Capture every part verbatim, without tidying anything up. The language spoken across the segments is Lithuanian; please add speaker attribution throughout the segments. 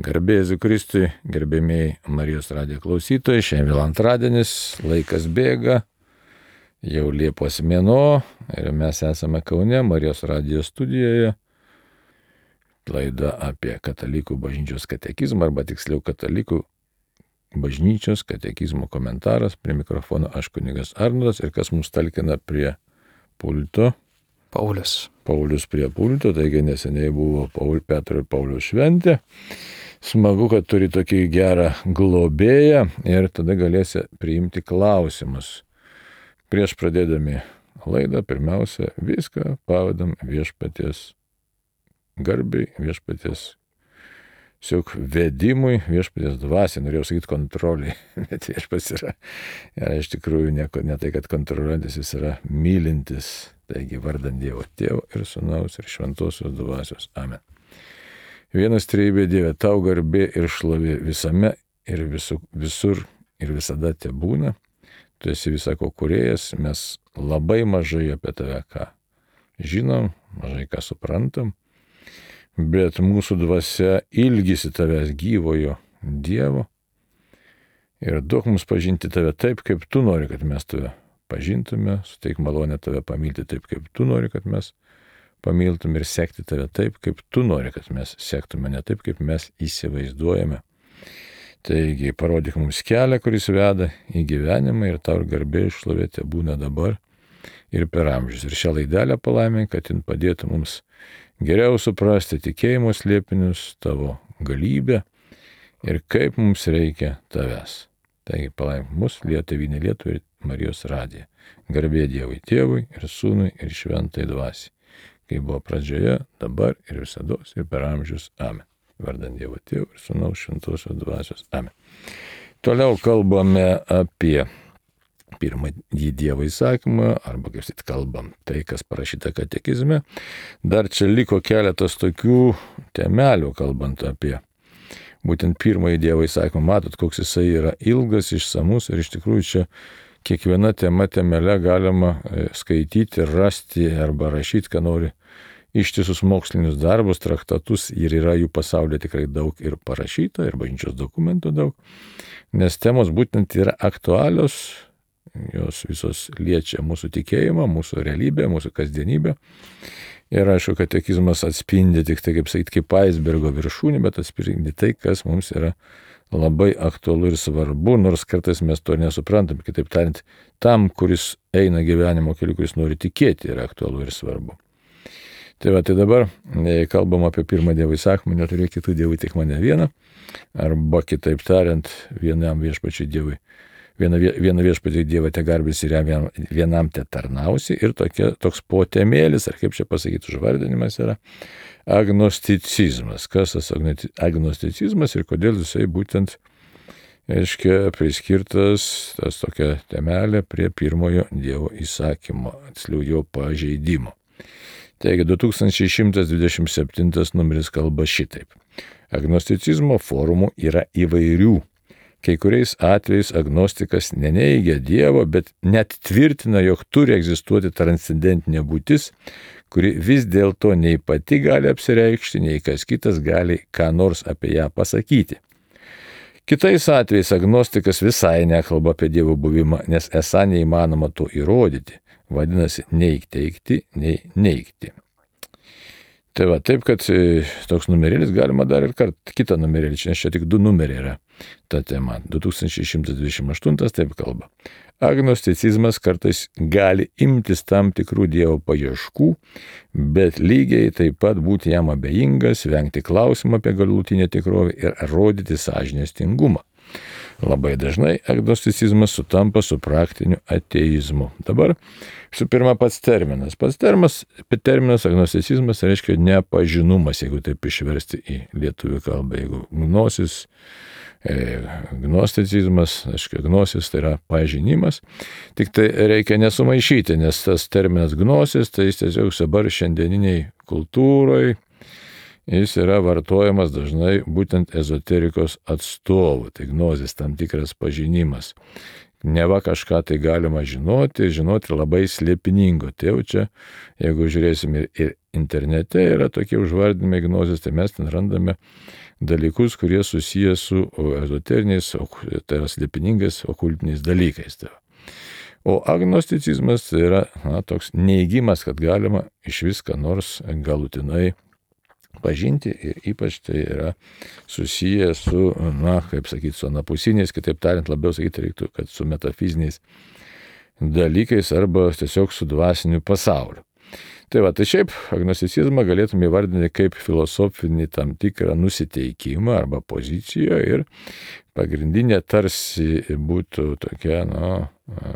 Speaker 1: Garbė Jėzui Kristui, gerbėmiai Marijos radijo klausytojai, šiandien vėl antradienis, laikas bėga, jau Liepos mėnuo ir mes esame Kaune, Marijos radijo studijoje. Laida apie katalikų bažnyčios katekizmą, arba tiksliau katalikų bažnyčios katekizmo komentaras. Prie mikrofono aš kunigas Arnoldas ir kas mums talkina prie pulto?
Speaker 2: Paulius.
Speaker 1: Paulius prie pulto, taigi neseniai buvo Paul, Petro ir Pauliaus šventė. Smagu, kad turi tokį gerą globėją ir tada galėsi priimti klausimus. Prieš pradėdami laidą, pirmiausia, viską pavadam viešpaties garbiai, viešpaties siuk vedimui, viešpaties dvasiai, norėjau sakyti kontroliai, bet viešpats yra, yra iš tikrųjų ne, ne tai, kad kontroliuojantis, jis yra mylintis, taigi vardant Dievo Tėvo ir Sūnaus ir Šventosios dvasios. Amen. Vienas trejybė Dieve, tau garbė ir šlovė visame ir visu, visur ir visada te būna. Tu esi visako kūrėjas, mes labai mažai apie tave ką žinom, mažai ką suprantam, bet mūsų dvasia ilgisi tavęs gyvojo Dievo ir duok mums pažinti tave taip, kaip tu nori, kad mes tave pažintume, suteik malonę tave pamilti taip, kaip tu nori, kad mes pamiltume ir sekti tave taip, kaip tu nori, kad mes sektume, ne taip, kaip mes įsivaizduojame. Taigi parodyk mums kelią, kuris veda į gyvenimą ir tau garbė ir šlovė te būna dabar ir per amžius. Ir šią laidelę palaimink, kad jin padėtų mums geriau suprasti tikėjimo slėpinius, tavo galybę ir kaip mums reikia tavęs. Taigi palaimink mus, Lietuvį, Lietuvį ir Marijos radiją. Garbė Dievui Tėvui ir Sūnui ir Šventai dvasiai. Kai buvo pradžioje, dabar ir visados ir per amžius. Amen. Vardant Dievo Tėvo ir Sūnaus Šventosios dvasios. Amen. Toliau kalbame apie pirmąjį Dievo įsakymą, arba kaip sakyt, kalbam tai, kas parašyta katekizme. Dar čia liko keletas tokių temelių, kalbant apie būtent pirmąjį Dievo įsakymą. Matot, koks jisai yra ilgas, išsamus ir iš tikrųjų čia kiekviena tema temele galima skaityti, rasti arba rašyti, ką nori, ištisus mokslinius darbus, traktatus ir yra jų pasaulyje tikrai daug ir parašyta, ir bažnyčios dokumentų daug, nes temos būtent yra aktualios, jos visos liečia mūsų tikėjimą, mūsų realybę, mūsų kasdienybę. Ir aišku, katekizmas atspindi tik tai, kaip sakyti, kaip aisbergo viršūnį, bet atspindi tai, kas mums yra labai aktualu ir svarbu, nors kartais mes to nesuprantam. Kitaip tariant, tam, kuris eina gyvenimo keliu, kuris nori tikėti, yra aktualu ir svarbu. Tai va, tai dabar kalbam apie pirmą Dievo įsakymą, neturėk kitų dievų, tik mane vieną, arba kitaip tariant, vienam viešpačiui Dievui, viena, viena viešpačiui Dievą te garbės ir jam vienam te tarnausi, ir tokia, toks potemėlis, ar kaip čia pasakyti, užvardinimas yra agnosticizmas. Kas tas agnosticizmas ir kodėl jisai būtent, aiškia, priskirtas tas tokia temelė prie pirmojo Dievo įsakymo, atsliau jo pažeidimo. Taigi du tūkstančiai šimtas dvidešimt septintas numeris kalba šitaip. Agnosticizmo formų yra įvairių. Kai kuriais atvejais agnostikas neneigia Dievo, bet net tvirtina, jog turi egzistuoti transcendentinė būtis, kuri vis dėlto nei pati gali apsireikšti, nei kas kitas gali ką nors apie ją pasakyti. Kitais atvejais agnostikas visai nekalba apie Dievo buvimą, nes esą neįmanoma to įrodyti. Vadinasi, nei teigti, nei neigti. Tai va, taip, kad toks numerėlis galima dar ir kart, kitą numerėlį, nes čia tik du numeriai yra ta tema. du tūkstančiai šimtas dvidešimt aštuntas taip kalba. Agnosticizmas kartais gali imtis tam tikrų Dievo paieškų, bet lygiai taip pat būti jam abejingas, vengti klausimą apie galutinę tikrovę ir rodyti sąžinėstingumą. Labai dažnai agnosticizmas sutampa su praktiniu ateizmu. Dabar, su pirma, pats terminas. Pats terminas, terminas agnosticizmas reiškia nepažinumas, jeigu taip išversti į lietuvių kalbą. Jeigu gnosis, e, gnosticizmas, aiškia, gnosis tai yra pažinimas, tik tai reikia nesumaišyti, nes tas terminas gnosis, tai jis tiesiog dabar šiandieniniai kultūrai, jis yra vartojamas dažnai būtent ezoterikos atstovų, tai gnozis tam tikras pažinimas. Neva kažką tai galima žinoti, žinoti labai slėpiningo. Tai jau čia, jeigu žiūrėsim ir, ir internete yra tokie užvardinimai gnozės, tai mes ten randame dalykus, kurie susiję su ezoteriniais, tai yra slėpiningais, okultiniais dalykais. O agnosticizmas tai yra na, toks neigimas, kad galima iš viską nors galutinai pažinti ir ypač tai yra susiję su, na, kaip sakyti, su anapusiniais, kitaip tariant, labiau sakyti reiktų, kad su metafiziniais dalykais arba tiesiog su dvasiniu pasauliu. Tai va, tai šiaip agnosticizmą galėtume įvardinti kaip filosofinį tam tikrą nusiteikimą arba poziciją ir pagrindinė tarsi būtų tokia, na,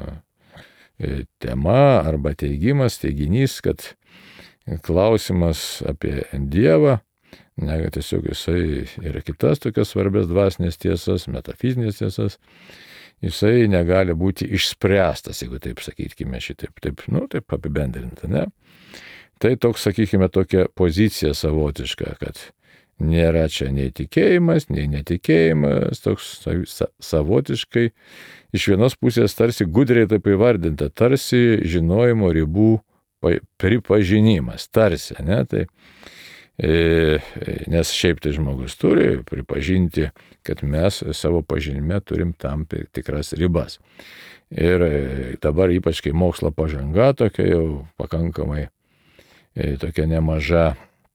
Speaker 1: tema arba teigimas, teiginys, kad klausimas apie Dievą, ne, tiesiog jisai yra kitas tokias svarbias dvasinės tiesas, metafizinės tiesas, jisai negali būti išspręstas, jeigu taip sakykime šitaip, taip, nu, taip apibendrinta, ne? Tai toks, sakykime, tokia pozicija savotiška, kad nėra čia nei tikėjimas, nei netikėjimas, toks savotiškai, iš vienos pusės tarsi gudriai taip įvardinta, tarsi žinojimo ribų pripažinimas, tarsi, ne, tai, e, nes šiaip tai žmogus turi pripažinti, kad mes savo pažinime turim tam tikras ribas. Ir dabar ypač kai mokslo pažanga tokia jau pakankamai e, tokia nemaža,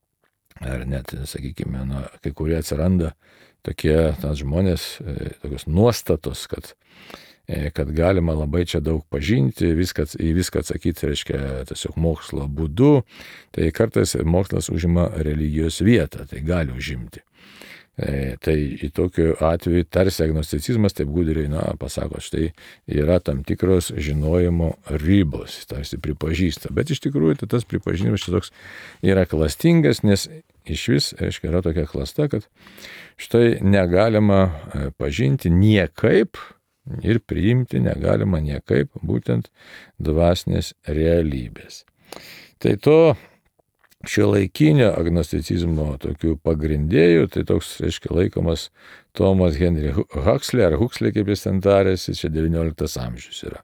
Speaker 1: ar net, sakykime, na, kai kurie atsiranda tokie tas žmonės, e, tokios nuostatos, kad kad galima labai čia daug pažinti, viską, į viską atsakyti, reiškia, tiesiog mokslo būdu, tai kartais mokslas užima religijos vietą, tai gali užimti. E, tai į tokiu atveju tarsi agnosticizmas taip gudriai, na, pasako, štai yra tam tikros žinojimo ribos, tarsi pripažįsta, bet iš tikrųjų tai tas pripažinimas čia toks yra klastingas, nes iš vis, reiškia, yra tokia klasta, kad štai negalima pažinti niekaip, ir priimti negalima niekaip būtent dvasinės realybės. Tai to šiuolaikinio agnosticizmo tokių pagrindėjų, tai toks, reiškia, laikomas Thomas Henry Huxley, ar Huxley, kaip jis ten tarėsi, čia devynioliktas amžius yra.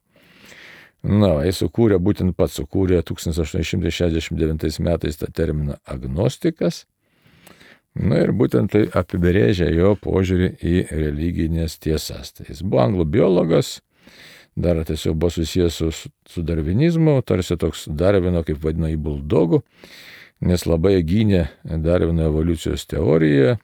Speaker 1: Na, jis sukūrė, būtent pats sukūrė tūkstantis aštuoni šimtai šešiasdešimt devintais metais tą terminą agnostikas. Na ir būtent tai apibrėžia jo požiūrį į religinės tiesas. Tai jis buvo anglų biologas, dar tiesiog buvo susijęs su, su darvinizmu, tarsi toks Darvino, kaip vadino, į buldogų, nes labai gynė Darvino evoliucijos teoriją.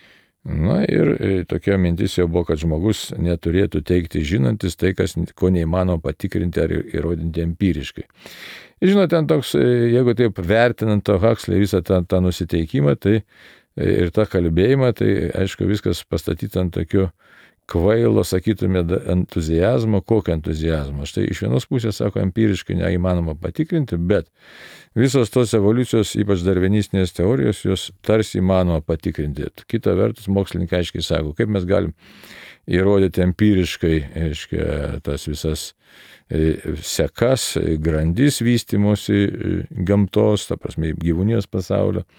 Speaker 1: Na ir tokia mintis jau buvo, kad žmogus neturėtų teikti žinantis tai, kas, ko neįmanoma patikrinti ar įrodinti empiriškai. Žinote, ten toks, jeigu taip vertinant to Huxley visą tą, tą nusiteikimą, tai ir tą kalbėjimą, tai aišku viskas pastatyta ant tokio kvailo, sakytume, entuzijazmo, kokio entuzijazmo. Štai iš vienos pusės, sako, empiriškai neįmanoma patikrinti, bet visos tos evoliucijos, ypač darvinistinės teorijos, jos tarsi įmanoma patikrinti. Kita vertus, mokslininkai aiškiai sako, kaip mes galim įrodyti empiriškai, aiškia, tas visas sekas, grandis vystymosi gamtos, ta prasme, gyvūnijos pasaulio,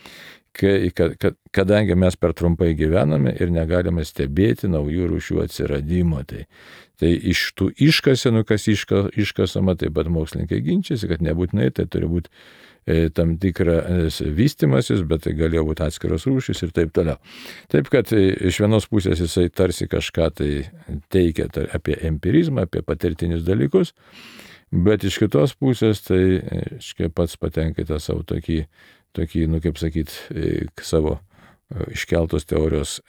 Speaker 1: kadangi mes per trumpai gyvename ir negalime stebėti naujų rūšių atsiradimo. Tai, tai iš tų iškasenų, kas iška, iškasama, taip pat mokslininkai ginčiasi, kad nebūtinai tai turi būti e, tam tikras vystimasis, bet tai galėjo būti atskiros rūšys ir taip toliau. Taip, kad e, iš vienos pusės jisai tarsi kažką tai teikia tai apie empirizmą, apie patirtinius dalykus, bet iš kitos pusės tai e, pats patenka tą savo tokį tokį, nu kaip sakyt, savo iškeltos teorijos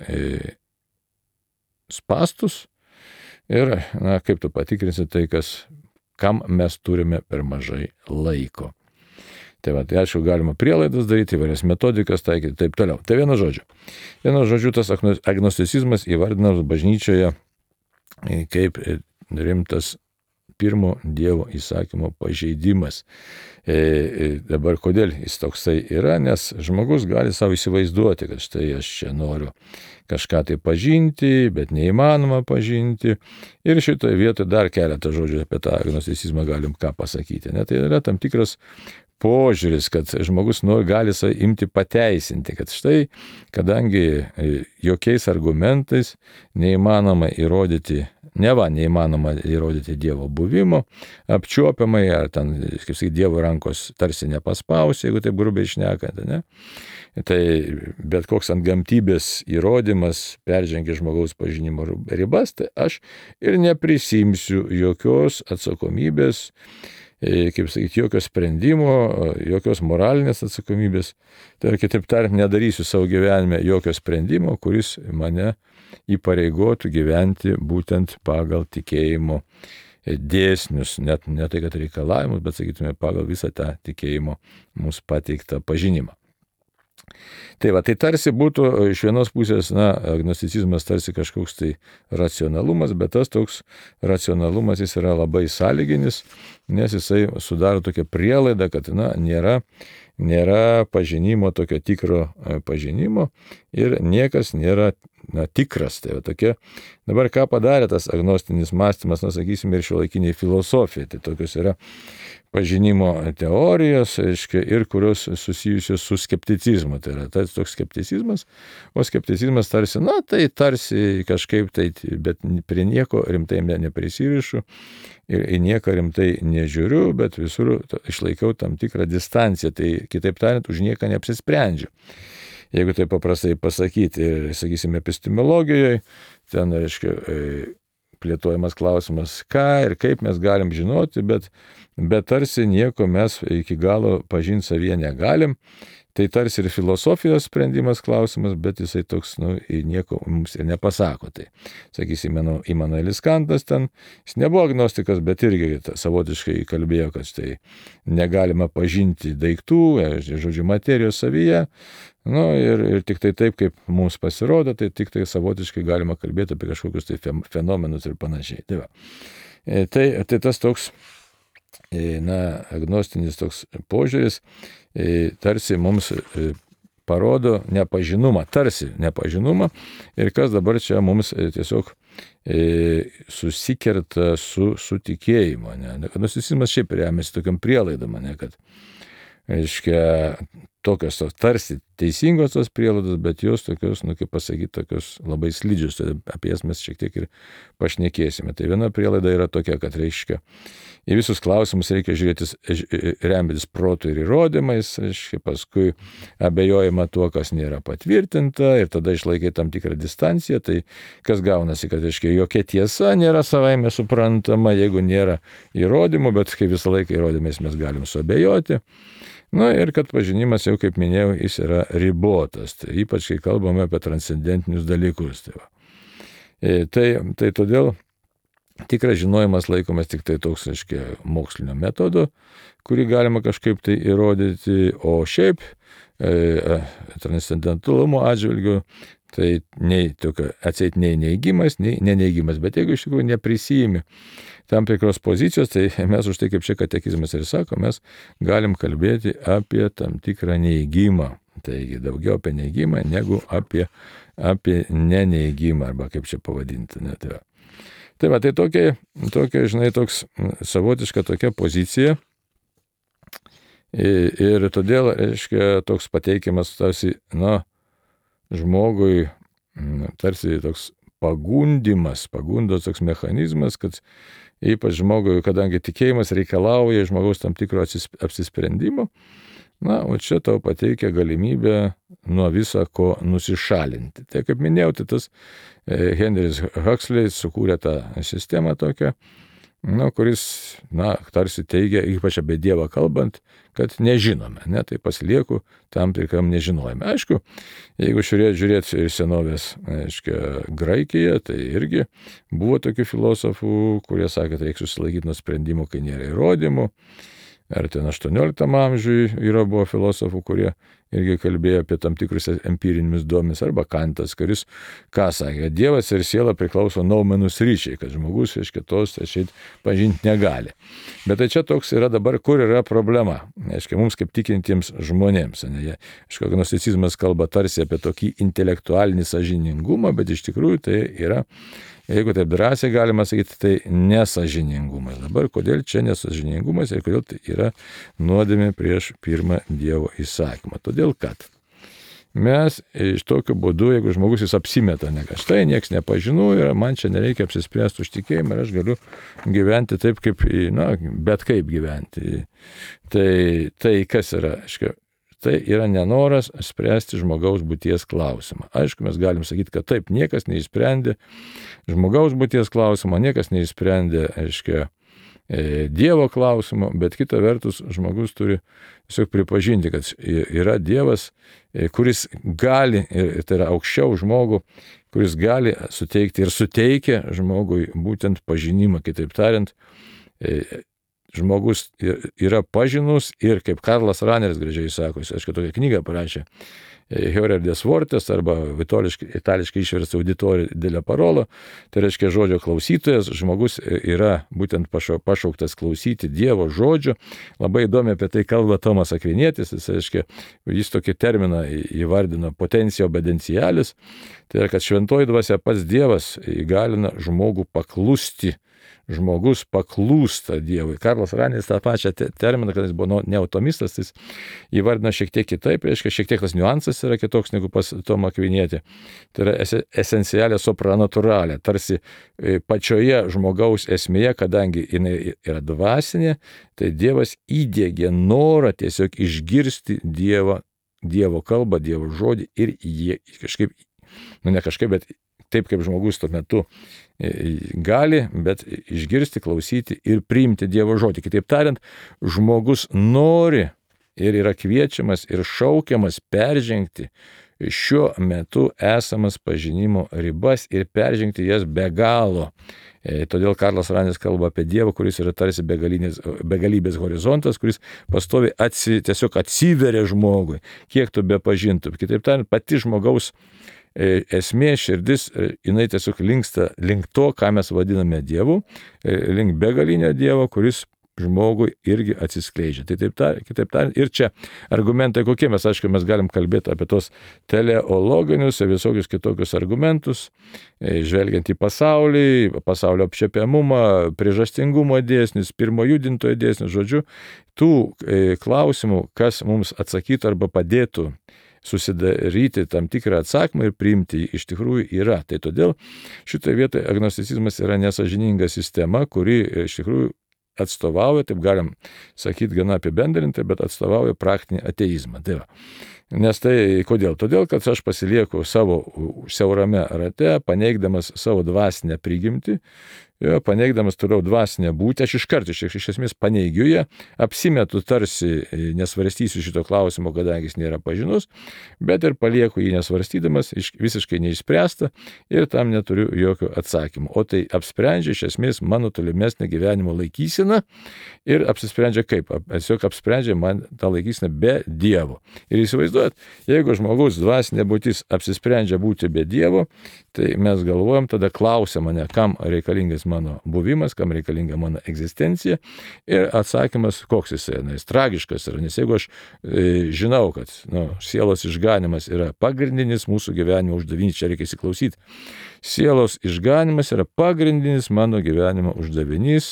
Speaker 1: spastus ir, na, kaip tu patikrinsi tai, kas, kam mes turime per mažai laiko. Tai va, tai aišku, galima prielaidas daryti, įvairias metodikas taikyti, taip toliau. Tai vienu žodžiu. Vienu žodžiu, tas agnosticizmas įvardinamas bažnyčioje kaip rimtas pirmo Dievo įsakymo pažeidimas. E, e, dabar kodėl jis toksai yra, nes žmogus gali savo įsivaizduoti, kad štai aš čia noriu kažką tai pažinti, bet neįmanoma pažinti. Ir šitoje vietoje dar keletą žodžių apie tą agnosticizmą galim ką pasakyti. Ne? Tai yra tam tikras požiūris, kad žmogus nori, gali save imti pateisinti, kad štai, kadangi jokiais argumentais neįmanoma įrodyti, neva neįmanoma įrodyti Dievo buvimo, apčiuopiamai, ar ten, kaip sakyti, Dievo rankos tarsi nepaspaus, jeigu taip grubiai šnekant, ne? Tai bet koks antgamtybės įrodymas peržengia žmogaus pažinimo ribas, tai aš ir neprisimsiu jokios atsakomybės, kaip sakyti, jokio sprendimo, jokios moralinės atsakomybės. Tai kitaip tariant, nedarysiu savo gyvenime jokio sprendimo, kuris mane įpareigotų gyventi būtent pagal tikėjimo dėsnius, net ne tai, kad reikalavimus, bet sakytume pagal visą tą tikėjimo mums pateiktą pažinimą. Tai va, tai tarsi būtų iš vienos pusės, na, agnosticizmas tarsi kažkoks tai racionalumas, bet tas toks racionalumas jis yra labai sąlyginis, nes jisai sudaro tokią prielaidą, kad, na, nėra, nėra pažinimo, tokio tikro pažinimo ir niekas nėra, na, tikras. Tai va tokia, dabar ką padarė tas agnostinis mąstymas, na, sakysime, ir šiuolaikiniai filosofija, tai tokios yra pažinimo teorijos, aiškia, ir kurios susijusios su skepticizmu. Tai yra tas toks skepticizmas, o skepticizmas tarsi, na, tai tarsi kažkaip tai, bet prie nieko rimtai neprisirišu ir į nieką rimtai nežiūriu, bet visur išlaikiau tam tikrą distanciją, tai kitaip tariant, už nieką neapsisprendžiu. Jeigu tai paprastai pasakyti, sakysime, epistemologijoje, ten, reiškia, plėtojamas klausimas, ką ir kaip mes galim žinoti, bet, bet tarsi nieko mes iki galo pažinti savyje negalim. Tai tarsi ir filosofijos sprendimas klausimas, bet jisai toks, nu, nieko mums ir nepasako. Tai, sakysime, Immanuelis Kantas ten, jis nebuvo agnostikas, bet irgi savotiškai kalbėjo, kad štai negalima pažinti daiktų, žodžiu, materijos savyje. Nu, ir, ir tik tai taip, kaip mums pasirodo, tai tik tai savotiškai galima kalbėti apie kažkokius tai fenomenus ir panašiai. Tai, va. tai, tai tas toks, na, agnostinis toks požiūris tarsi mums parodo nepažinumą, tarsi nepažinumą, ir kas dabar čia mums tiesiog susikerta su, su tikėjimu. Agnosticizmas šiaip remiasi tokiam prielaidom, ne, kad, reiškia, tokios tos tarsi teisingos tos prielaidos, bet jos tokios, nu kaip pasakyti, tokios labai slidžios, tai apie jas mes šiek tiek ir pašnekėsime. Tai viena prielaida yra tokia, kad, reiškia, į visus klausimus reikia žiūrėti remiantis protu ir įrodymais, reiškia, paskui abejojama tuo, kas nėra patvirtinta, ir tada išlaikai tam tikrą distanciją. Tai kas gaunasi, kad, reiškia, jokia tiesa nėra savaime suprantama, jeigu nėra įrodymų, bet kai visą laiką įrodymais mes galim suabejoti. Na, ir kad pažinimas, jau kaip minėjau, jis yra ribotas, tai ypač kai kalbame apie transcendentinius dalykus. Tai, e, tai, tai todėl tikras žinojimas laikomas tik tai toks, aiškiai, mokslinio metodo, kurį galima kažkaip tai įrodyti, o šiaip e, transcendentalumo atžvilgiu, tai nei tokio, atseit nei neigimas, nei neneigimas, bet jeigu iš tikrųjų neprisijimi tam tikros pozicijos, tai mes už tai, kaip čia katekizmas ir sako, mes galim kalbėti apie tam tikrą neigimą. Taigi daugiau apie neigimą negu apie, apie neneigimą, arba kaip čia pavadinti. Ne, tai, tai va, tai tokia, tokia, žinai, toks savotiška tokia pozicija. Ir, ir todėl, reiškia, toks pateikimas tarsi, na, žmogui tarsi toks pagundimas, pagundos toks mechanizmas, kad ypač žmogui, kadangi tikėjimas reikalauja žmogaus tam tikro apsisprendimo, na, o čia tau pateikia galimybę nuo viso ko nusišalinti. Tai kaip minėjau, tai tas Henris Huxley sukūrė tą sistemą tokią, na, kuris, na, tarsi teigia, ypač apie Dievą kalbant, kad nežinome, ne, tai pasilieku tam tikram nežinojime. Aišku, jeigu žiūrėt, žiūrėt ir senovės, aiškia, Graikiją, tai irgi buvo tokių filosofų, kurie sakė, kad reikia susilaikyti nuo sprendimų, kai nėra įrodymų. Ar ten aštuonioliktam amžiui yra buvo filosofų, kurie irgi kalbėjo apie tam tikrus empirinius duomenis, arba Kantas, kuris, ką sakė, Dievas ir siela priklauso noumenus ryčiai, kad žmogus iš kitos šiaip pažinti negali. Bet tai čia toks yra dabar, kur yra problema, aiškiai, mums kaip tikintiems žmonėms. Aiškiai, agnosticizmas kalba tarsi apie tokį intelektualinį sąžiningumą, bet iš tikrųjų tai yra jeigu taip drąsiai galima sakyti, tai nesažiningumas. Dabar kodėl čia nesažiningumas ir kodėl tai yra nuodėmė prieš pirmą Dievo įsakymą? Todėl kad mes iš tokiu būdu, jeigu žmogus jis apsimeta, ne kad štai nieks nepažinau ir man čia nereikia apsispręsti už tikėjimą ir aš galiu gyventi taip, kaip, na, bet kaip gyventi. Tai, tai kas yra, aiškiai, tai yra nenoras spręsti žmogaus būties klausimą. Aišku, mes galim sakyti, kad taip, niekas neįsprendė žmogaus būties klausimą, niekas neįsprendė, aiškiai, Dievo klausimo, bet kita vertus žmogus turi tiesiog pripažinti, kad yra Dievas, kuris gali, ir tai yra aukščiau žmogų, kuris gali suteikti ir suteikia žmogui būtent pažinimą. Kitaip tariant, žmogus yra pažinus ir, kaip Karlas Raneris gražiai sako, jis aišku tokią knygą parašė, Hörer des Wortes, arba itališkai išversta Auditorija della Parola, tai reiškia žodžio klausytojas, žmogus yra būtent pašauktas klausyti Dievo žodžio. Labai įdomi apie tai kalba Tomas Akvinietis, jis, reiškia, jis tokį terminą įvardino potencija obedencialis, tai yra, kad šventoji dvasia pats Dievas įgalina žmogų paklusti. Žmogus paklūsta Dievui. Karlas Raneris tą pačią terminą, kad jis buvo neotomistas, jis įvardina šiek tiek kitaip, reiškia, šiek tiek tas niuansas yra kitoks negu pas Tomą Akvinietį. Tai yra esencialė supranatūralė, tarsi pačioje žmogaus esmėje, kadangi jinai yra dvasinė, tai Dievas įdiegė norą tiesiog išgirsti Dievo, Dievo kalbą, Dievo žodį ir jie kažkaip, nu ne kažkaip, bet taip kaip žmogus tuo metu gali, bet išgirsti, klausyti ir priimti Dievo žodį. Kitaip tariant, žmogus nori ir yra kviečiamas ir šaukiamas peržengti šiuo metu esamas pažinimo ribas ir peržengti jas be galo. E, todėl Karlas Raneris kalba apie Dievą, kuris yra tarsi begalybės horizontas, kuris pastovi atsi, tiesiog atsiveria žmogui, kiek tu be pažintum. Kitaip tariant, pati žmogaus esmė, širdis, jinai tiesiog linksta link to, ką mes vadiname Dievu, link begalinio Dievo, kuris žmogui irgi atsiskleidžia. Tai taip tariant, kitaip tariant, ir čia argumentai kokie, mes aišku, mes galim kalbėti apie tos teleologinius ir visokius kitokius argumentus, žvelgiant į pasaulį, pasaulio apčiapiamumą, priežastingumo dėsnius, pirmo judintojo dėsnius, žodžiu, tų klausimų, kas mums atsakytų arba padėtų susidaryti tam tikrą atsakymą ir priimti iš tikrųjų yra. Tai todėl šitoje vietoje agnosticizmas yra nesažininga sistema, kuri iš tikrųjų atstovauja, taip galim sakyti gana apibendrintai, bet atstovauja praktinį ateizmą. Tai va. Nes tai kodėl? Todėl, kad aš pasilieku savo siaurame rate, paneigdamas savo dvasinę prigimtį, jo, paneigdamas toliau dvasinę būtį, aš iš karto iš, iš esmės paneigiu ją, apsimetu tarsi nesvarstysiu šito klausimo, kadangi jis nėra pažinus, bet ir palieku jį nesvarstydamas, visiškai neišspręsta ir tam neturiu jokio atsakymo. O tai apsprendžia iš esmės mano tolimesnę gyvenimo laikyseną ir apsisprendžia kaip? Tiesiog apsprendžia man tą laikyseną be Dievo. Ir įsivaizduojat, jeigu žmogaus dvasinė būtis apsisprendžia būti be Dievo, tai mes galvojam, tada klausia mane, kam reikalingas mano buvimas, kam reikalinga mano egzistencija ir atsakymas koks jis yra, jis tragiškas yra, nes jeigu aš e, žinau, kad nu, sielos išganimas yra pagrindinis mūsų gyvenimo uždavinys, čia reikia įsiklausyti, sielos išganimas yra pagrindinis mano gyvenimo uždavinys,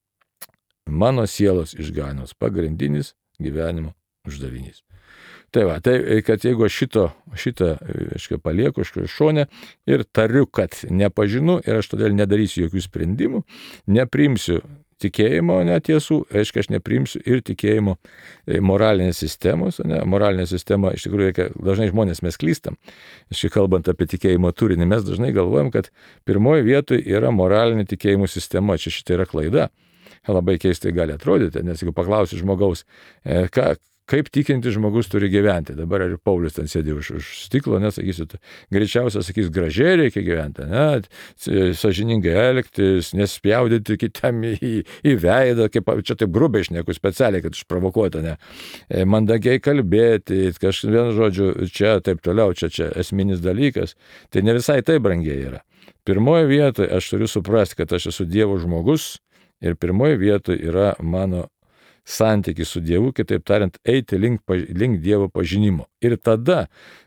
Speaker 1: mano sielos išganimas pagrindinis gyvenimo uždavinys. Tai va, tai kad jeigu aš šito, šitą, aiškiai, palieku šonę ir tariu, kad nepažinu ir aš todėl nedarysiu jokių sprendimų, nepriimsiu tikėjimo netiesų, reiškia, aš nepriimsiu ir tikėjimo moralinės sistemos, ne, moralinė sistema, iš tikrųjų, reikia, dažnai žmonės mes klystam, iš kalbant apie tikėjimo turinį, mes dažnai galvojam, kad pirmoji vietoje yra moralinė tikėjimo sistema, čia šitą yra klaida, labai keistai gali atrodyti, nes jeigu paklausi žmogaus, ką, kaip tikinti žmogus turi gyventi. Dabar ir Paulius ten sėdė už, už stiklo, nesakysiu, tai greičiausiai sakys, gražiai reikia gyventi, ne, sąžiningai elgtis, nespjaudyti kitam į, į veidą, kaip čia taip grubiai šneku specialiai, kad išprovokuota, ne, mandagiai kalbėti, kažvien žodžiu, čia taip toliau, čia, čia esminis dalykas. Tai ne visai tai brangiai yra. Pirmoje vietoje aš turiu suprasti, kad aš esu Dievo žmogus ir pirmoje vietoje yra mano santykis su Dievu, kitaip tariant, eiti link, link Dievo pažinimo. Ir tada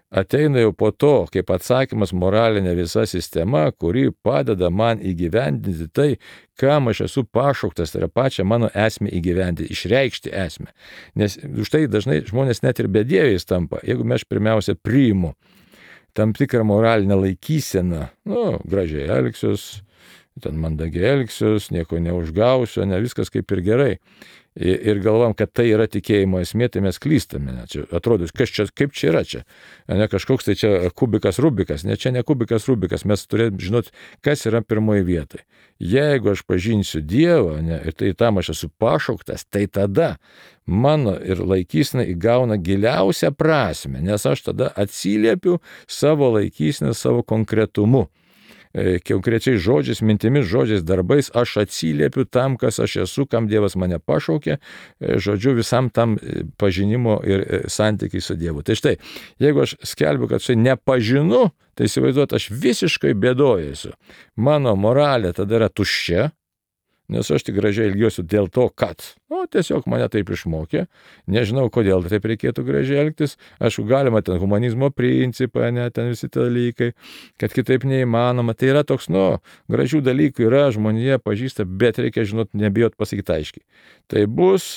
Speaker 1: ateina jau po to, kaip atsakymas moralinė visa sistema, kuri padeda man įgyvendinti tai, kam aš esu pašauktas, tai yra pačią mano esmę įgyvendinti, išreikšti esmę. Nes už tai dažnai žmonės net ir bedieviais tampa, jeigu aš pirmiausia priimu tam tikrą moralinę laikyseną, nu, gražiai elgsiuos, ten mandagiai elgsiuos, nieko neužgausiu, ne viskas kaip ir gerai. Ir galvom, kad tai yra tikėjimo esmė, tai mes klystame. Ne? Čia atrodo, kas čia, kaip čia yra čia. Ne kažkoks tai čia kubikas rubikas. Ne, čia ne kubikas rubikas. Mes turėtume žinoti, kas yra pirmoji vietoje. Jeigu aš pažinsiu Dievą, ne, ir tai tam aš esu pašauktas, tai tada mano ir laikysena įgauna giliausią prasmę, nes aš tada atsiliepiu savo laikyseną, savo konkretumu. Konkrečiai žodžiais, mintimis, žodžiais, darbais aš atsiliepiu tam, kas aš esu, kam Dievas mane pašaukė, žodžiu, visam tam pažinimo ir santykiai su Dievu. Tai štai, jeigu aš skelbiu, kad štai nepažinu, tai įsivaizduot, aš visiškai bėdojasiu. Mano moralė tada yra tuščia, nes aš tik gražiai elgiuosi dėl to, kad, nu, tiesiog mane taip išmokė, nežinau, kodėl taip reikėtų gražiai elgtis, aišku, galima ten humanizmo principą, ne, ten visi tie dalykai, kad kitaip neįmanoma, tai yra toks, nu, gražių dalykų yra, žmonėje pažįsta, bet reikia, žinot, nebijot pasakyti aiškiai. Tai bus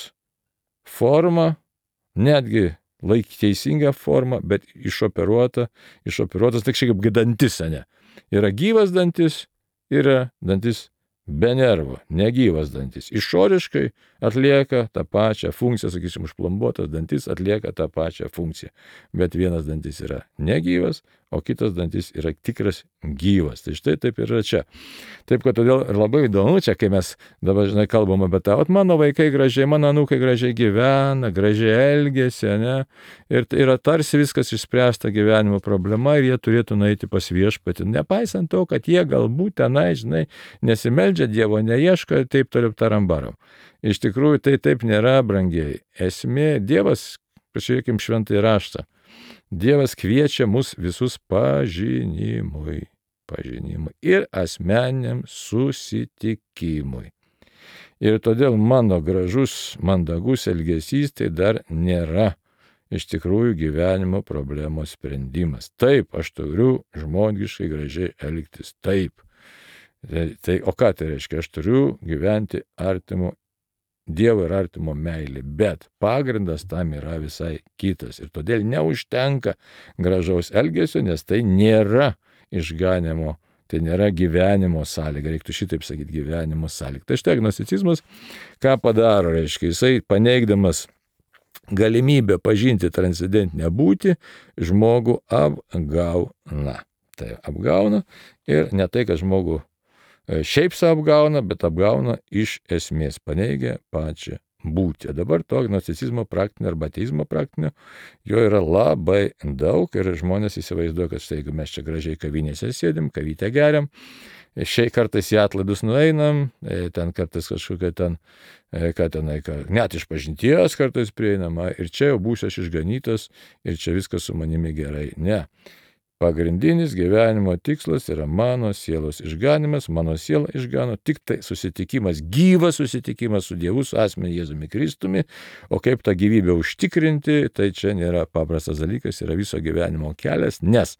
Speaker 1: forma, netgi laik teisinga forma, bet išoperuota, išoperuotas, tik šiek tiek dantis, ne. Yra gyvas dantis, yra dantis be nervo, negyvas dantis. Išoriškai atlieka tą pačią funkciją, sakysim, užplombuotas dantis atlieka tą pačią funkciją. Bet vienas dantis yra negyvas, o kitas dantis yra tikras gyvas. Tai štai taip yra čia. Taip, kad todėl ir labai įdomu čia, kai mes dabar, žinai, kalbam apie tą, o mano vaikai gražiai, mano anūkai gražiai gyvena, gražiai elgėsi, ne? Ir yra tarsi viskas išspręsta gyvenimo problema ir jie turėtų nueiti pas viešpatį. Nepaisant to, kad jie galbūt tenai, žinai, nesimeldžia Dievo, neieško ir taip toliau tarambaram. Iš tikrųjų, tai taip nėra, brangiai. Esmė, Dievas, pažiūrėkim šventąjį raštą. Dievas kviečia mus visus pažinimui, pažinimui ir asmeniniam susitikimui. Ir todėl mano gražus, mandagus elgesys tai dar nėra iš tikrųjų gyvenimo problemos sprendimas. Taip, aš turiu žmogiškai gražiai elgtis, taip. Tai, tai, o ką tai reiškia? Aš turiu gyventi artimo Dievo ir artimo meilė, bet pagrindas tam yra visai kitas. Ir todėl neužtenka gražaus elgesio, nes tai nėra išganimo, tai nėra gyvenimo sąlyga. Reiktų šitaip sakyti, gyvenimo sąlyga. Tai štai agnosticizmas ką padaro, reiškia, jisai paneigdamas galimybę pažinti transcendentinę būtį, žmogų apgauna. Tai apgauna ir ne tai, kad žmogų šiaip savo apgauna, bet apgauna iš esmės, paneigia pačią būtį. Dabar to agnosticizmo praktinio arba ateizmo praktinio, jo yra labai daug ir žmonės įsivaizduoja, kad štai, jeigu mes čia gražiai kavinėse sėdim, kavytę geriam, šiai kartais į atlaidus nueinam, ten kartais kažkokia ten, ką tenai, ką, net iš pažinties kartais prieinama ir čia jau būsiu aš išganytas ir čia viskas su manimi gerai. Ne. Pagrindinis gyvenimo tikslas yra mano sielos išganimas, mano siela išgano tik tai susitikimas, gyvas susitikimas su Dievu, su asmeniu Jėzumi Kristumi, o kaip tą gyvybę užtikrinti, tai čia nėra paprastas dalykas, yra viso gyvenimo kelias, nes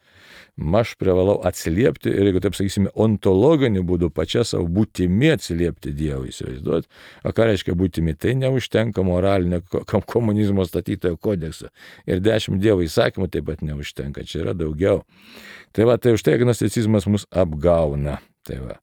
Speaker 1: aš privalau atsiliepti ir jeigu taip sakysime, ontologiniu būdu pačia savo būtimi atsiliepti Dievui, įsivaizduot. O ką reiškia būtimi? Tai neužtenka moralinio komunizmo statytojo kodekso. Ir dešimt Dievo įsakymų taip pat neužtenka, čia yra daugiau. Tai va, tai už tai agnosticizmas mus apgauna. Tai va.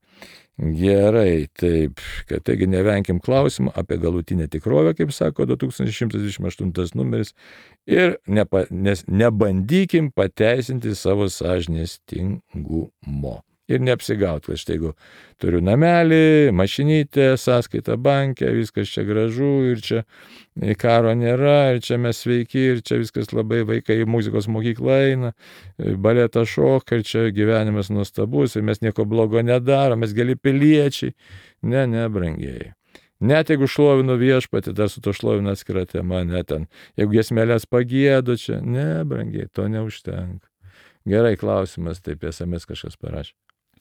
Speaker 1: Gerai, taip, kad taigi nevenkim klausimą apie galutinę tikrovę, kaip sako du tūkstančiai šimtas dvidešimt aštuntas numeris, ir nepa, nes, nebandykim pateisinti savo sąžinės tingumo. Ir neapsigauti, kad štai jeigu turiu namelį, mašinytę, sąskaitą banke, viskas čia gražu ir čia karo nėra, ir čia mes sveiki, ir čia viskas labai vaikai į muzikos mokyklą eina, baletą šoka, ir čia gyvenimas nuostabus, ir mes nieko blogo nedarom, mes geri piliečiai. Ne, ne, brangieji. Net jeigu šlovinu viešpatį, dar su to šlovinu atskira tema, ne ten, jeigu giesmelės pagiedu čia, ne, brangiai, to neužtenka. Gerai, klausimas, taip es em es kažkas parašė.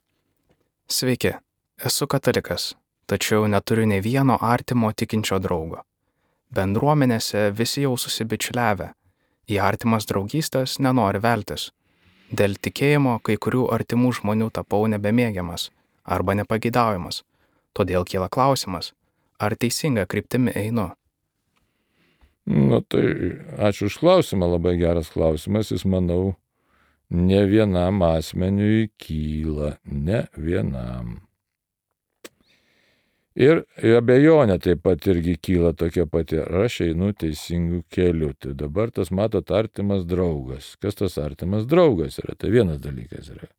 Speaker 2: Sveiki, esu katalikas, tačiau neturiu nei vieno artimo tikinčio draugo. Bendruomenėse visi jau susibičiuliavę, Į artimas draugystės nenori veltis. Dėl tikėjimo kai kurių artimų žmonių tapau nebemėgiamas arba nepageidaujamas. Todėl kyla klausimas, ar teisinga kryptimi einu?
Speaker 1: Nu, tai ačiū už klausimą, labai geras klausimas, jis, manau, ne vienam asmeniui kyla, ne vienam. Ir abejonė taip pat irgi kyla tokia pati, ar aš einu teisingų kelių. Tai dabar tas, matot, artimas draugas. Kas tas artimas draugas yra? Tai vienas dalykas yra.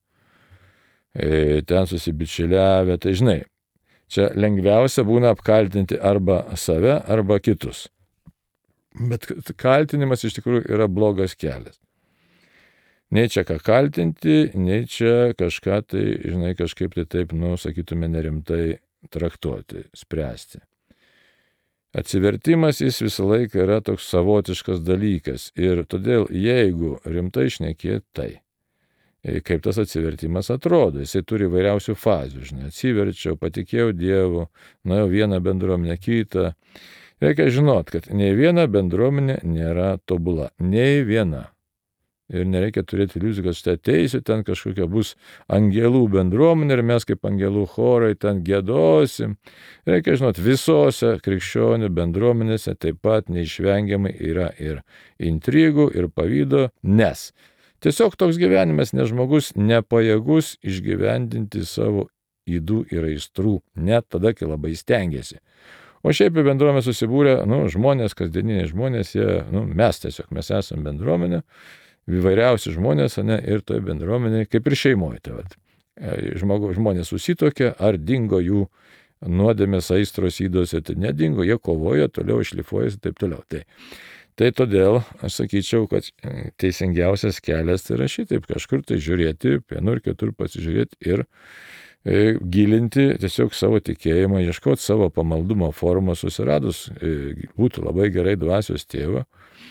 Speaker 1: E, ten susibičiuliavę, tai žinai, čia lengviausia būna apkaltinti arba save, arba kitus. Bet kaltinimas iš tikrųjų yra blogas kelias. Nei čia ką kaltinti, nei čia kažką tai, žinai, kažkaip tai taip, nu, sakytume, nerimtai traktuoti, spręsti. Atsivertimas jis visą laiką yra toks savotiškas dalykas ir todėl jeigu rimtai šnekėti, tai kaip tas atsivertimas atrodo, jisai turi vairiausių fazių, žinai, atsiverčiau, patikėjau Dievu, nuėjau vieną bendruomenę kitą. Reikia žinot, kad nei viena bendruomenė nėra tobula, nei viena. Ir nereikia turėti iliuzijų, kad štai ateisiu, ten kažkokia bus angelų bendruomenė ir mes kaip angelų chorai ten gėdosim. Reikia žinot, visose krikščionių bendruomenėse taip pat neišvengiamai yra ir intrigų, ir pavydo, nes tiesiog toks gyvenimas, nes žmogus nepajėgus išgyvendinti savo ydų ir aistrų, net tada, kai labai stengiasi. O šiaip į bendruomenę susibūrę, nu, žmonės, kasdieniniai žmonės, jie, nu, mes tiesiog, mes esame bendruomenė, įvairiausi žmonės, ne, ir toje bendruomenėje, kaip ir šeimoje. Tai vat, žmogu, žmonės susitokė, ar dingo jų nuodėmės aistros įdose, tai nedingo, jie kovoja, toliau išlifuojasi ir taip toliau. Tai, tai todėl aš sakyčiau, kad teisingiausias kelias tai yra šitaip, kažkur tai žiūrėti, vienur kitur pasižiūrėti ir e, gilinti tiesiog savo tikėjimą, ieškoti savo pamaldumo formą, susiradus, e, būtų labai gerai dvasios tėvą.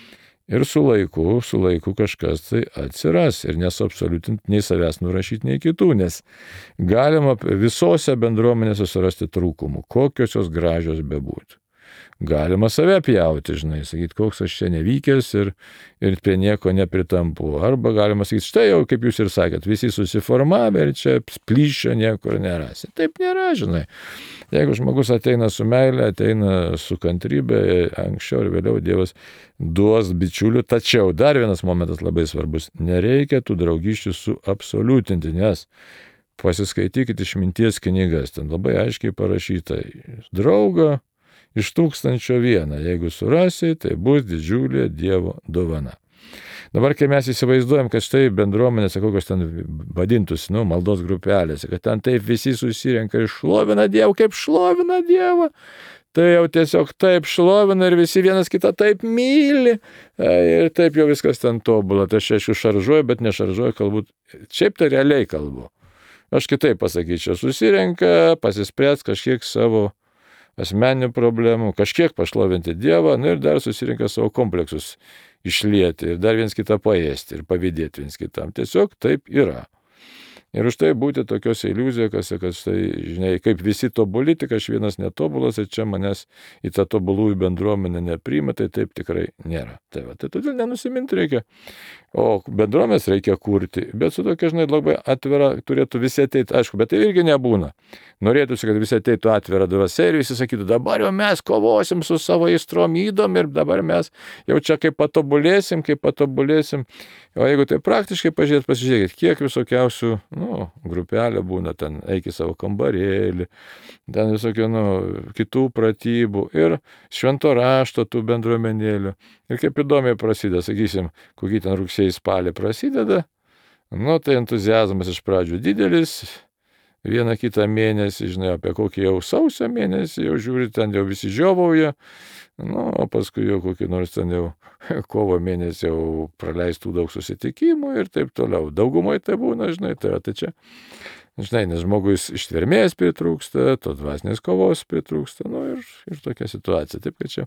Speaker 1: Ir su laiku, su laiku kažkas tai atsiras ir nesuabsoliutinti nei savęs nurašyti, nei kitų, nes galima visose bendruomenėse surasti trūkumų, kokios jos gražios bebūtų. Galima save pjauti, žinai, sakyti, koks aš čia nevykęs ir, ir prie nieko nepritampu. Arba galima sakyti, štai jau, kaip jūs ir sakėt, visi susiformavę ir čia plyšio niekur nerasi. Taip nėra, žinai. Jeigu žmogus ateina su meile, ateina su kantrybė, anksčiau ir vėliau Dievas duos bičiulių. Tačiau dar vienas momentas labai svarbus. Nereikia tų draugysčių suabsoliutinti, nes pasiskaitykite išminties knygas. Ten labai aiškiai parašyta. Draugo iš tūkstančio vieną. Jeigu surasi, tai bus didžiulė Dievo dovana. Dabar, kai mes įsivaizduojam, kad štai bendruomenėse, kokios ten vadintųsi, nu, maldos grupelėse, kad ten taip visi susirenka ir šlovina Dievą, kaip šlovina Dievą, tai jau tiesiog taip šlovina ir visi vienas kitą taip myli ir taip jau viskas ten tobula. Tai aš aišku šaržuoju, bet nešaržuoju, kalbūt, šiaip tai realiai kalbu. Aš kitaip pasakyčiau, susirenka, pasispręs kažkiek savo asmeninių problemų, kažkiek pašlovinti Dievą, nu ir dar susirinka savo kompleksus išlieti ir dar viens kitą paėsti ir pavydėti viens kitam. Tiesiog taip yra. Ir už tai būti tokios iliuzijos, kad štai, žinai, kaip visi tobuli, tik aš vienas netobulas ir čia manęs į tą tobulųjų bendruomenę nepriima, tai taip tikrai nėra. Tai, va, tai todėl nenusiminti reikia. O bendruomenės reikia kurti, bet su tokia, žinai, labai atvira turėtų visi ateiti, aišku, bet tai irgi nebūna. Norėtųsi, kad visi ateitų atvira dvasia ir visi sakytų, dabar jau mes kovosim su savo aistrom ydom ir dabar mes jau čia kaip patobulėsim, kaip patobulėsim. O jeigu tai praktiškai pažiūrėt, pasižiūrėkit, kiek visokiausių, nu, grupelė būna, ten eik į savo kambarėlį, ten visokių, nu, kitų pratybų ir švento rašto tų bendruomenėlių. Ir kaip įdomiai prasideda, sakysim, kokį ten rugsėjai spalį prasideda, nu, tai entuziazmas iš pradžių didelis, vieną kitą mėnesį, žinai, apie kokį jau sausio mėnesį, jau žiūri, ten jau visi žiovauja, nu, o paskui jau kokį nors ten jau kovo mėnesį jau praleistų daug susitikimų ir taip toliau. Daugumoje tai būna, žinai, tai, tai čia, žinai, nes žmogus ištvermės pritrūksta, to dvasinės kovos pritrūksta, nu, ir, ir tokia situacija. Taip, kad čia,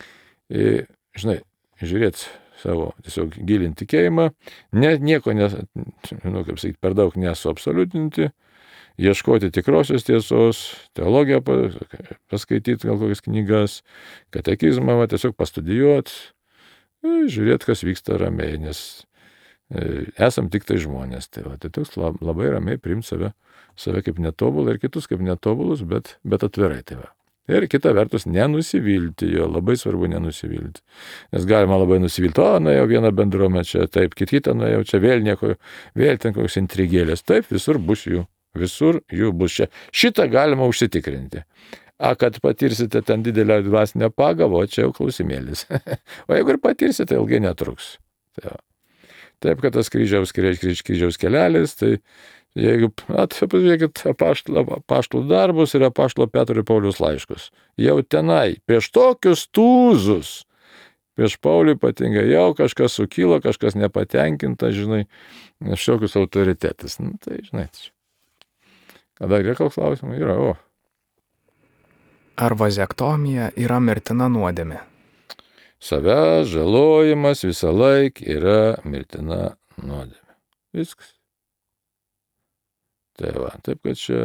Speaker 1: ir, žinai, žiūrėt savo, tiesiog gilinti tikėjimą, ne, nieko, ne, nu, kaip sakyti, per daug nesuabsoliutinti, ieškoti tikrosios tiesos, teologiją paskaityti gal kokias knygas, katekizmą, va, tiesiog pastudijuoti žiūrėti, kas vyksta ramiai, nes esam tik tai žmonės. Tai, va, tai toks labai ramiai priimti save, save kaip netobulą ir kitus kaip netobulus, bet, bet atvirai. Tai va. Ir kita vertus, nenusivilti jo, labai svarbu nenusivilti. Nes galima labai nusivilti, o, nuėjau vieną bendruomenę čia, taip, kitą nuėjau čia, vėl nieko, vėl ten kokios intrigėlės. Taip, visur bus jų, visur jų bus čia. Šitą galima užsitikrinti. A, kad patirsite ten didelę dvasinę pagavą, o čia jau klausimėlis. O jeigu ir patirsite, tai ilgai netruks. Tai taip, kad tas kryžiaus, kryžiaus, kryžiaus kelelis, tai jeigu, pažiūrėkit, apaštalų darbus ir apaštalo Petro ir Pauliaus laiškus. Jau tenai, prieš tokius tūzus, prieš Paulių ypatingai, jau kažkas sukilo, kažkas nepatenkinta, žinai, šiokius autoritetus. Nu, tai, žinai, kada yra koks klausimas? Yra, o.
Speaker 2: Ar vazektomija yra mirtina nuodėmė?
Speaker 1: Savęs žalojimas visą laik yra mirtina nuodėmė. Viskas. Tai va, taip kad čia,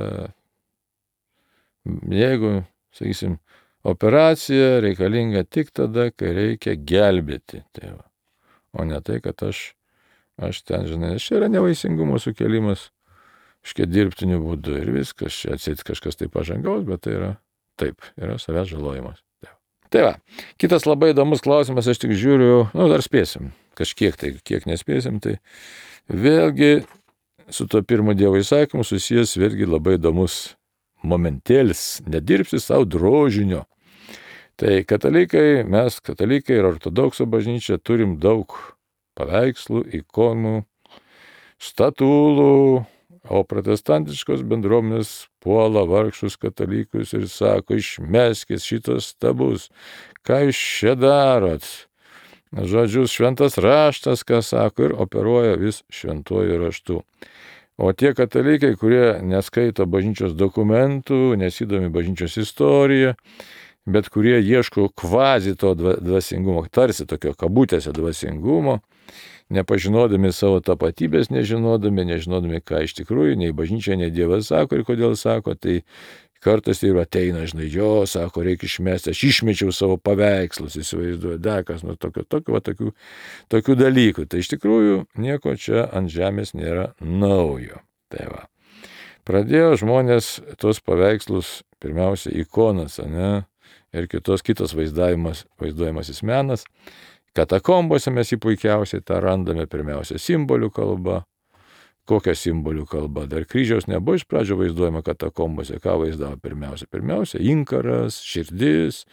Speaker 1: jeigu, sakysim, operacija reikalinga tik tada, kai reikia gelbėti, tai va. O ne tai, kad aš, aš ten, žinai, čia yra nevaisingumo sukelimas, iškia dirbtiniu būdu ir viskas, čia atseit kažkas tai pažangaus, bet tai yra taip, yra savęs žalojimas. Tai va. Tai va, kitas labai įdomus klausimas, aš tik žiūriu, nu dar spėsim, kažkiek tai, kiek nespėsim, tai vėlgi, su to pirmo Dievo įsakymu susijęs vėlgi labai įdomus momentėlis, nedirbsi savo drožinio. Tai katalikai, mes katalikai ir ortodoksų bažnyčia turim daug paveikslų, ikonų, statulų, o protestantiškos bendruomenės puola vargšus katalikus ir sako, išmeskis šitos stabus, ką jūs čia darot? Žodžius, šventas raštas, ką sako, ir operuoja vis šventuoju raštu. O tie katalikai, kurie neskaito bažnyčios dokumentų, nesidomi bažnyčios istoriją, bet kurie ieško kvazi to dvasingumo, tarsi tokio kabutėse dvasingumo, nepažinodami savo tapatybės, nežinodami, nežinodami, ką iš tikrųjų, nei bažnyčia, nei Dievas sako ir kodėl sako, tai kartais tai ir ateina, žinai, jo, sako, reikia išmesti, aš išmečiau savo paveikslus, įsivaizduoju, dakas, nu, tokio, tokio, va, tokių, tokių dalykų. Tai iš tikrųjų nieko čia ant žemės nėra naujo. Tai va. Pradėjo žmonės tos paveikslus, pirmiausia, ikonas, ne, ir kitos, kitas vaizdavimas, vaizduojamasis menas. Katakombose mes jį puikiausiai tą randame, pirmiausia, simbolių kalba. Kokia simbolių kalba? Dar kryžiaus nebuvo iš pradžio vaizduojama katakombose. Ką vaizdavo pirmiausia? Pirmiausia, inkaras, širdis,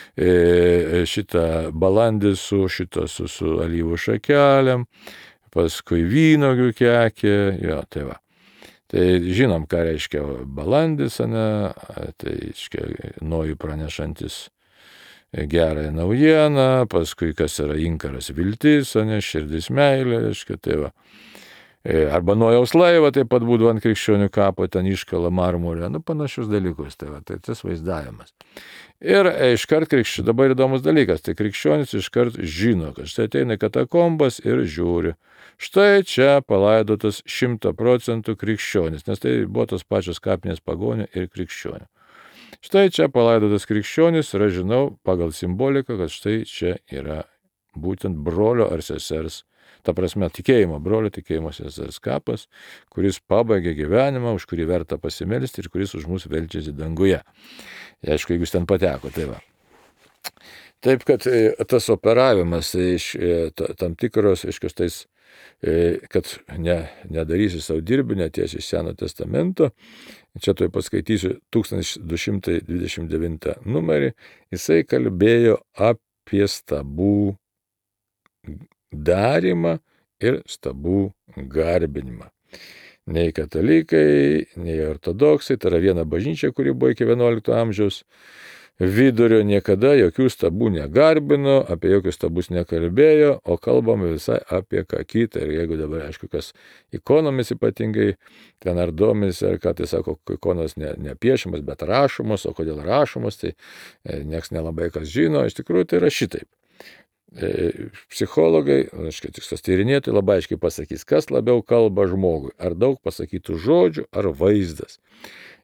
Speaker 1: e, šitą balandį su, šitą, su, su alyvų šakelėm, paskui vynogių kekė, jo, tai va. Tai žinom, ką reiškia balandis, ne, tai reiškia nojų pranešantis gerąją naujieną, paskui kas yra inkaras viltis, ne, širdis meilė, reiškia, tai va. Arba Nojaus laivą taip pat būdavo ant krikščionių kapo, ten iškala marmurė, nu panašius dalykus, tai va, tai tas vaizdavimas. Ir iškart krikščionis, dabar įdomus dalykas, tai krikščionis iškart žino, kad štai ateina katakombas ir žiūri. Štai čia palaidotas šimta procentų krikščionis, nes tai buvo tos pačios kapinės pagonių ir krikščionių. Štai čia palaidotas krikščionis ir aš žinau pagal simboliką, kad štai čia yra būtent brolio ar sesers, ta prasme, tikėjimo, brolio tikėjimo sesers kapas, kuris pabaigė gyvenimą, už kurį verta pasimelsti ir kuris už mus velčiasi danguje. Aišku, jeigu jis ten pateko, tai va. Taip, kad tas operavimas iš tam tikros, aiškios tais, kad ne, nedarysi savo dirbinę tiesiai iš Seno testamento, čia tuoj paskaitysiu tūkstantis du šimtai dvidešimt devintą numerį, jisai kalbėjo apie stabų darymą ir stabų garbinimą. Nei katalikai, nei ortodoksai, tai yra viena bažnyčia, kuri buvo iki vienuolikto amžiaus vidurio, niekada jokių stabų negarbino, apie jokius stabus nekalbėjo, o kalbame visai apie ką kitą. Ir jeigu dabar, aišku, kas ikonomis ypatingai, ten ar domis, ar ką tai sako, ikonos ne, ne piešimas, bet rašomos, o kodėl rašomos, tai nieks nelabai kas žino, iš tikrųjų tai yra šitaip. Psichologai, aiškiai, tikslas tyrinėtojai labai aiškiai pasakys, kas labiau kalba žmogui, ar daug pasakytų žodžių, ar vaizdas.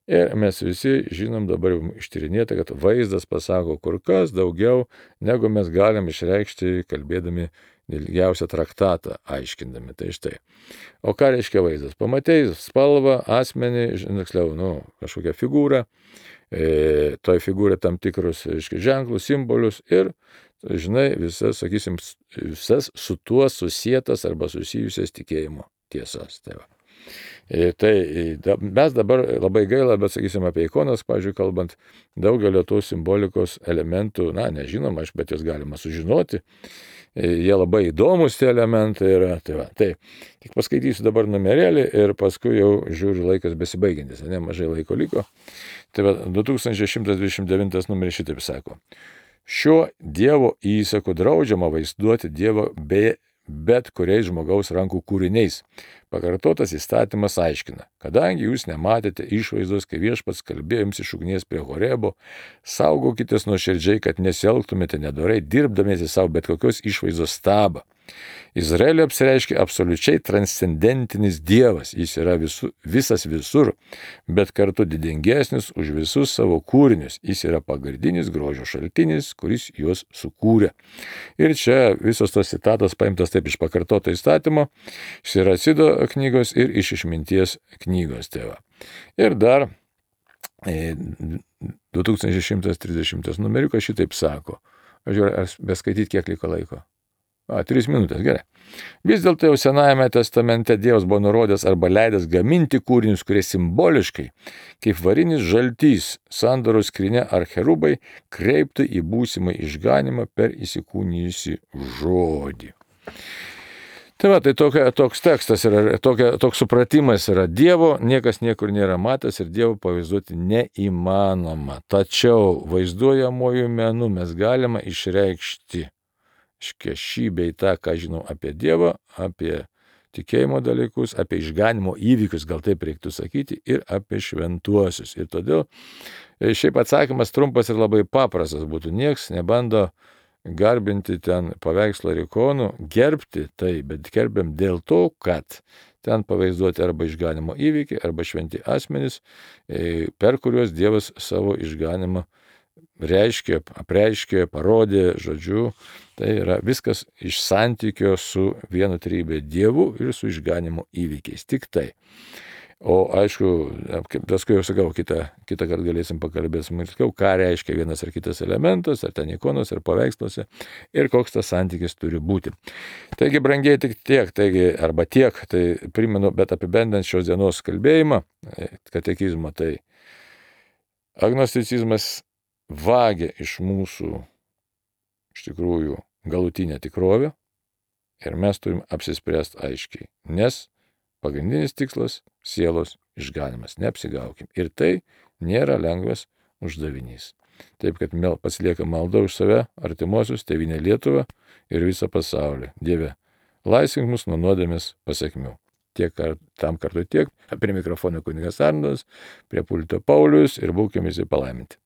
Speaker 1: Ir mes visi žinom dabar jau ištyrinėta, kad vaizdas pasako kur kas daugiau, negu mes galim išreikšti, kalbėdami ilgiausią traktatą, aiškindami. Tai štai. O ką reiškia vaizdas? Pamatei spalvą, asmenį, tiksliau, nu, kažkokią figūrą, e, toj figūrė tam tikrus reiškia, ženklus, simbolius ir, žinai, visas, sakysim, visas su tuo susietas arba susijusias tikėjimo tiesas. Tai va. E, tai da, mes dabar labai gaila, bet sakysim apie ikonas, pavyzdžiui, kalbant, daugelio tų simbolikos elementų, na, nežinom, aš, bet jas galima sužinoti. E, jie labai įdomus tie elementai yra. Tai, va, tai tik paskaitysiu dabar numerėlį ir paskui jau žiūriu laikas besibaigiantis, nemažai laiko liko. Tai va, du tūkstančiai šimtas dvidešimt devintas numeris šitaip sako. Šiuo Dievo įsaku draudžiama vaizduoti Dievo be bet kuriais žmogaus rankų kūriniais. Pakartotas įstatymas aiškina, kadangi jūs nematėte išvaizdos, kai Viešpats kalbėjo jums iš ugnies prie Horebo, saugokitės nuoširdžiai, kad nesielgtumėte nedorai, dirbdamiesi savo bet kokios išvaizdos stabą. Izraelio apsireiškia absoliučiai transcendentinis Dievas, jis yra visu, visas visur, bet kartu didingesnis už visus savo kūrinius, jis yra pagardinis grožio šaltinis, kuris juos sukūrė. Ir čia visos tos citatos paimtas taip iš pakartoto įstatymo, iš Siracido knygos ir iš išminties knygos tėva. Ir dar e, du tūkstančiai šimtas trisdešimtas numeriukas šitaip sako. Aš žiūrėjau, ar beskaityti kiek liko laiko. A, tris minutės, gerai. Vis dėlto jau Senajame testamente Dievas buvo nurodęs arba leidęs gaminti kūrinius, kurie simboliškai, kaip varinis žaltys, sandoros skrynia ar cherubai, kreiptų į būsimą išganimą per įsikūnijusį žodį. Tai va, tai tokia, toks tekstas yra, tokia, toks supratimas yra Dievo, niekas niekur nėra matęs ir Dievo pavaizduoti neįmanoma. Tačiau vaizduojamojų menų mes galime išreikšti šį bei tą, ką žinom apie Dievą, apie tikėjimo dalykus, apie išganimo įvykius, gal taip reiktų sakyti, ir apie šventuosius. Ir todėl šiaip atsakymas trumpas ir labai paprastas būtų. Nieks nebando garbinti ten paveikslo ir ikonų, gerbti tai, bet gerbiam dėl to, kad ten pavaizduoti arba išganimo įvykiai, arba šventi asmenys, per kuriuos Dievas savo išganimą reiškė, apreiškė, parodė, žodžiu, tai yra viskas iš santykio su vienu trybė Dievu ir su išganimo įvykiais. Tik tai. O aišku, paskui jau sakau, kitą, kitą kartą galėsim pakalbėti smulkiau, ką reiškia vienas ar kitas elementas, ar ten ikonos, ar paveiksluose, ir koks tas santykis turi būti. Taigi, brangiai, tik tiek, taigi, arba tiek, tai primenu, bet apibendrinant šios dienos kalbėjimą, katekizmą, tai agnosticizmas vagia iš mūsų iš tikrųjų galutinę tikrovę ir mes turim apsispręsti aiškiai, nes pagrindinis tikslas - sielos išganimas, neapsigaukim. Ir tai nėra lengvas uždavinys. Taip, kad pasilieka malda už save, artimuosius, tėvynę Lietuvą ir visą pasaulį. Dieve, laisvink mus nuo nuodėmės pasekmių. Tiek tam kartu tiek, prie mikrofono kunigas Arnoldas, prie pulto Paulius ir būkime visi palaiminti.